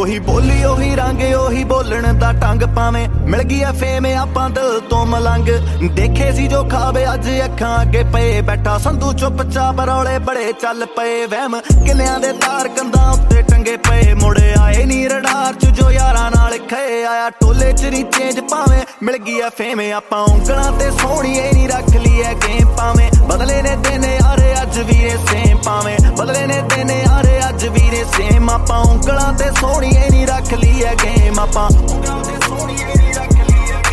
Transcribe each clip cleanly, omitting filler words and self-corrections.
ਉਹੀ ਬੋਲੀ ਉਹੀ ਰੰਗ ਉਹੀ ਬੋਲਣ ਦਾ ਢੰਗ ਭਾਵੇਂ ਮਿਲ ਗਈ ਐ ਫੇਮ ਆਪਾਂ ਦਿਲ ਤੋਂ ਮਲੰਗ ਦੇਖੇ ਸੀ ਜੋ ਖਾਵੇ ਅੱਜ ਅੱਖਾਂ ਅੱਗੇ ਪਏ ਬੈਠਾ ਸੰਧੂ ਚੁੱਪਚਾਪ ਰੌਲੇ ਬੜੇ ਚੱਲ ਪਏ ਵਹਿਮ ਕਿਲਿਆਂ ਦੇ ਤਾਰ ਕੰਧਾਂ ਉੱਤੇ ਟੰਗੇ ਪਏ ਮੁੜ ਆਏ ਨੀ ਰਡਾਰ ਚ ਜੋ ਯਾਰਾਂ ਨਾਲ ਖਏ ਆਇਆ ਟੋਲੇ ਚ ਨੀ ਚੇਂਜ ਭਾਵੇਂ ਮਿਲ ਗਈ ਐ ਫੇਮ ਆਪਾਂ ਉਂਗਲਾਂ ਤੇ ਸੋਹਣੀਏ ਨੀ ਰੱਖ ਲਈ ਐ ਗੇਮ ਭਾਵੇਂ ਬਦਲੇ ਨੇ ਦਿਨ ਯਾਰੇ ਅੱਜ ਵੀਰੇ ਸੇਮ ਭਾਵੇਂ ਬਦਲੇ ਨੇ ਦਿਨ ਯਾਰੇ ਅੱਜ ਵੀਰੇ ਸੇਮ ਆਪਾਂ ਉਂਗਲਾਂ ਤੇ ਸੋਹਣੀਏ ਨੀ ਰੱਖ ਲਈ ਐ ਗੇਮ ਆਪਾਂ ਉਂਗਲਾਂ ਤੇ ਸੋਹਣੀਏ ਨੀ ਰੱਖ ਲਈ ਐ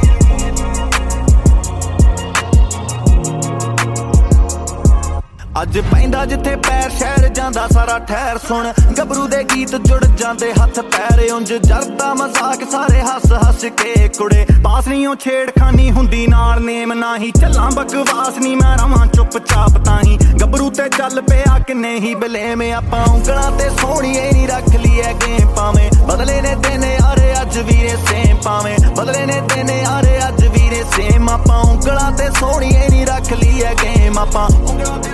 ਅੱਜ ਪੈਂਦਾ ਜਿੱਥੇ ਪੈਰ ਸ਼ਹਿਰ ਜਾਂਦਾ ਸਾਰਾ ਠਹਿਰ ਸੁਣ ਗੱਭਰੂ ਦੇ ਗੀਤ ਜੁੜ ਜਾਂਦੇ ਹੱਥ ਪੈਰ ਉਂਝ ਜਰਦਾ ਮਜ਼ਾਕ ਸਾਰੇ ਹੱਸ ਹੱਸ ਕੇ ਕੁੜੇ ਪਾਸ ਨਹੀਂ ਉਹ ਛੇੜਖਾਨੀ ਹੁੰਦੀ ਨਾਲ ਨੇਮ ਨਾ ਹੀ ਚੱਲਾਂ ਬਕਵਾਸ ਨਹੀਂ ਮੈਂ ਰਵਾਂ ਚੁੱਪਚਾਪ ਤਾਂ ਹੀ ਗੱਭਰੂ ਤੇ ਚੱਲ ਪਿਆ ਕਿੰਨੇ ਹੀ ਬਲੇਮ ਆਪਾਂ ਉਂਗਲਾਂ ਤੇ ਸੋਹਣੀਏ ਨੀ ਰੱਖ ਲਈ ਐ ਗੇਮ ਭਾਵੇਂ ਬਦਲੇ ਨੇ ਦਿਨ ਯਾਰੇ ਅੱਜ ਵੀਰੇ ਸੇਮ ਭਾਵੇਂ ਬਦਲੇ ਨੇ ਦਿਨ ਯਾਰੇ ਅੱਜ ਵੀਰੇ ਸੇਮ ਆਪਾਂ ਉਂਗਲਾਂ ਤੇ ਸੋਹਣੀਏ ਨੀ ਰੱਖ ਲਈ ਐ ਗੇਮ ਆਪਾਂ ਉਂਗਲਾਂ ਤੇ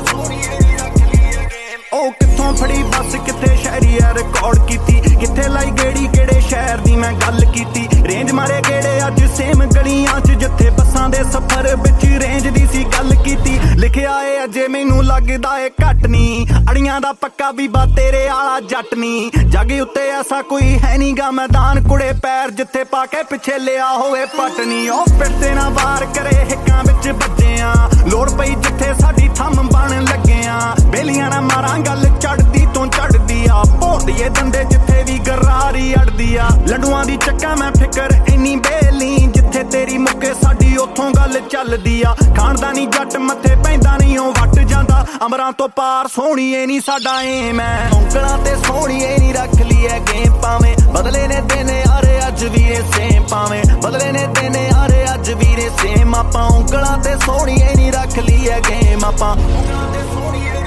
ਉਹ ਕਿੱਥੋਂ ਫੜੀ ਬੱਸ ਕਿੱਥੇ ਸ਼ਹਿਰੀ ਐ ਰਿਕਾਰਡ ਕੀਤੀ ਕਿੱਥੇ ਲਾਈ ਗੇੜੀ ਕਿਹੜੇ ਸ਼ਹਿਰ ਦੀ ਮੈਂ ਗੱਲ ਕੀਤੀ ਰੇਂਜ ਮਾਰੇ ਗੇੜੇ ਅੱਜ ਸੇਮ ਗਲੀਆਂ 'ਚ ਜਿੱਥੇ ਬੱਸਾਂ ਦੇ ਸਫ਼ਰ ਵਿੱਚ ਰੇਂਜ ਦੀ ਸੀ ਗੱਲ ਕੀਤੀ ਲਿਖਿਆ ਏ ਅਜੇ ਮੈਨੂੰ ਲੱਗਦਾ ਏ ਘੱਟ ਨੀ ਅੜੀਆਂ ਦਾ ਪੱਕਾ ਬੀਬਾ ਤੇਰੇ ਆਲਾ ਜੱਟ ਨੀ ਜੱਗ ਉੱਤੇ ਐਸਾ ਕੋਈ ਹੈ ਨੀ ਗਾ ਮੈਦਾਨ ਕੁੜੇ ਪੈਰ ਜਿੱਥੇ ਪਾ ਕੇ ਪਿੱਛੇ ਲਿਆ ਹੋਵੇ ਪਟਨੀ ਉਹ ਫਿਰਦੇ ਨਾ ਵਾਰ ਕਰੇ ਹਿੱਕਾਂ ਵਿੱਚ ਵੱਜਿਆਂ ਲੋੜ ਪਈ ਜਿੱਥੇ ਸਾਡੀ ਥੰਮ ਬਣ ਲੱਗਿਆਂ ਬੇਲੀਆਂ ਨਾ ਮਾਰਾਂ ਗੱਲ ਚੜਦੀ ਤੋਂ ਚੜਦੀ ਆ ਭੋੜੀਏ ਦੰਦੇ ਜਿੱਥੇ ਵੀ ਗਰਾਰੀ ਅੜਦੀ ਆ ਲੰਡੂਆਂ ਦੀ ਚੱਕਾ ਮੈਂ ਫਿਕਰ ਇੰਨੀ ਬੇਲੀ ਜਿੱਥੇ ਤੇਰੀ ਮੁੱਕੇ ਸਾਡੀ ਉੱਥੋਂ ਗੱਲ ਚੱਲਦੀ ਆ ਖਾਣਦਾ ਨੀ ਜੱਟ ਮੱਥੇ ਪੈਂਦਾ ਨਹੀਂ ਉਹ ਵੱਟ ਜਾਂਦਾ ਅਮਰਾਂ ਤੋਂ ਪਾਰ ਸੋਹਣੀਏ ਨੀ ਸਾਡਾ ਏਮ ਐ ਉਂਗਲਾਂ ਤੇ ਸੋਹਣੀਏ ਨੀ ਰੱਖ ਲਈ ਐ ਗੇਮ ਭਾਵੇਂ ਬਦਲੇ ਨੇ ਦਿਨ ਯਾਰੇ ਅੱਜ ਵੀਰੇ ਸੇਮ ਭਾਵੇਂ ਬਦਲੇ ਨੇ ਦਿਨ ਯਾਰੇ ਅੱਜ ਵੀਰੇ ਸੇਮ ਆਪਾਂ ਉਂਗਲਾਂ ਤੇ ਸੋਹਣੀਏ ਨੀ ਰੱਖ ਲਈ ਐ ਗੇਮ ਆਪਾਂ ਉਂਗਲਾਂ ਤੇ ਸੋਹਣੀਏ